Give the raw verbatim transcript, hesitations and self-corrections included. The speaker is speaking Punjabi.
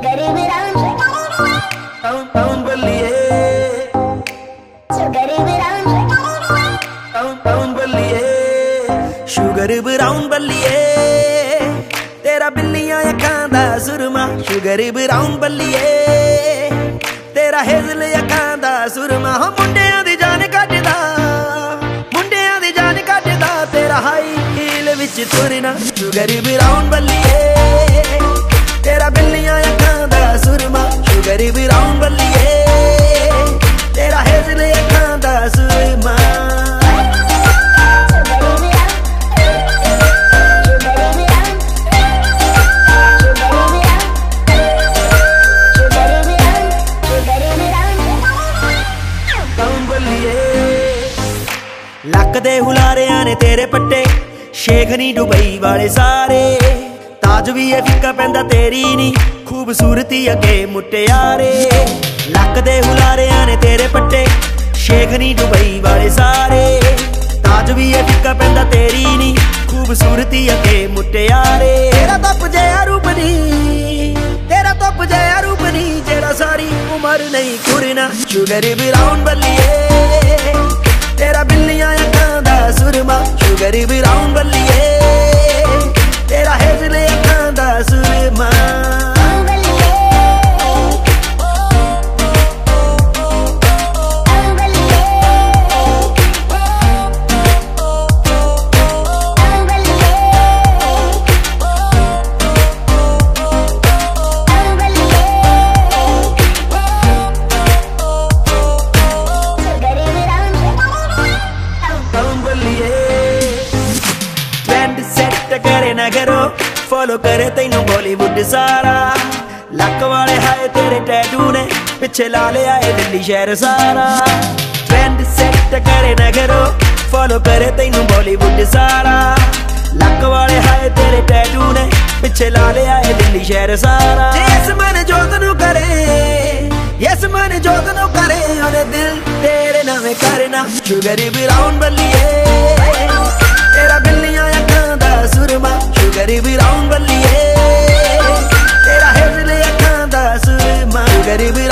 Sugar brown, brown brown ਬੱਲੀਏ sugar brown, brown brown ਬੱਲੀਏ ਸ਼ੂਗਰ ਬਰਾਊਨ ਬੱਲੀਏ ਤੇਰਾ ਬਿੱਲੀਆਂ ਅੱਖਾਂ ਦਾ ਸੁਰਮਾ ਸ਼ੂਗਰ ਬਰਾਊਨ ਬੱਲੀਏ ਤੇਰਾ ਹੇਜ਼ਲ ਅੱਖਾਂ ਦਾ ਸੁਰਮਾ ਹੋ ਮੁੰਡਿਆਂ ਦੀ ਜਾਨ ਕੱਢਦਾ ਮੁੰਡਿਆਂ ਦੀ ਜਾਨ ਕੱਢਦਾ ਤੇਰਾ ਹਾਈ ਹੀਲ ਵਿੱਚ ਤੁਰਨਾ ਸ਼ੂਗਰ ਬਰਾਊਨ ਬੱਲੀਏ ਤੇਰਾ ਬਿੱਲੀਆਂ ਅੱਖਾਂ ਦਾ ਸੁਰਮਾ ਸ਼ੂਗਰ ਬਰਾਊਨ ਬੱਲੀਏ ਤੇਰਾ ਹੇਜ਼ਲ ਅੱਖਾਂ ਦਾ ਸੁਰਮਾ ਲੱਕ ਦੇ ਹੁਲਾਰਿਆਂ ਨੇ ਤੇਰੇ ਪੱਟੇ ਸ਼ੇਖ ਨੀ ਦੁਬਈ ਵਾਲੇ ਸਾਰੇ ਤਾਜ ਵੀ ਇਹ ਫਿੱਕਾ ਪੈਂਦਾ ਤੇਰੀ ਨੀ ਖੂਬਸੂਰਤੀ ਅੱਗੇ ਮੁਟਿਆਰੇ ਲੱਕ ਦੇ ਹੁਲਾਰਿਆਂ ਨੇ ਤੇਰੇ ਪੱਟੇ ਸ਼ੇਖ ਨੀ ਦੁਬਈ ਵਾਲੇ ਸਾਰੇ ਤਾਜ ਵੀ ਇਹ ਫਿੱਕਾ ਪੈਂਦਾ ਤੇਰੀ ਨੀ ਖੂਬਸੂਰਤੀ ਅੱਗੇ ਮੁਟਿਆਰੇ ਤੇਰਾ ਧੁੱਪ ਜਿਹਾ ਰੂਪ ਨੀ ਤੇਰਾ ਧੁੱਪ ਜਿਹਾ ਰੂਪ ਨੀ ਜਿਹੜਾ ਸਾਰੀ ਉਮਰ ਨਹੀਂ ਖੁਰਨਾ ਸ਼ੂਗਰ ਬਰਾਊਨ ਬੱਲੀਏ ਤੇਰਾ ਬਿੱਲੀਆਂ ਅੱਖਾਂ ਦਾ ਸੁਰਮਾ ਸ਼ੂਗਰ ਬਰਾਊਨ ਬੱਲੀਏ ਤੇਰਾ ਹੇਜ਼ਲ ਅੱਖਾਂ ਦਾ ਸੁਰਮਾ करे ना करो फॉलो करे तेनू बॉलीवुड सारा लक वाले हाए तेरे टैटू ने पिछे ला ले आए दिल्ली शहर सारा ट्रेंड सेट करे ना करो फॉलो करे तेनू बॉलीवुड सारा लक वाले हाए तेरे टैटू ने पिछे ला ले आए दिल्ली शहर सारा यस मन जोत नू करे यस मन जोत नू करे ओने दिल तेरे नामे करना शुगर ब्राउन बल्लिए तेरा बिल्लियां अखां दा सुरमा शुगर ब्राउन बल्लिए तेरा हेज़ल अखां दा सुरमा शुगर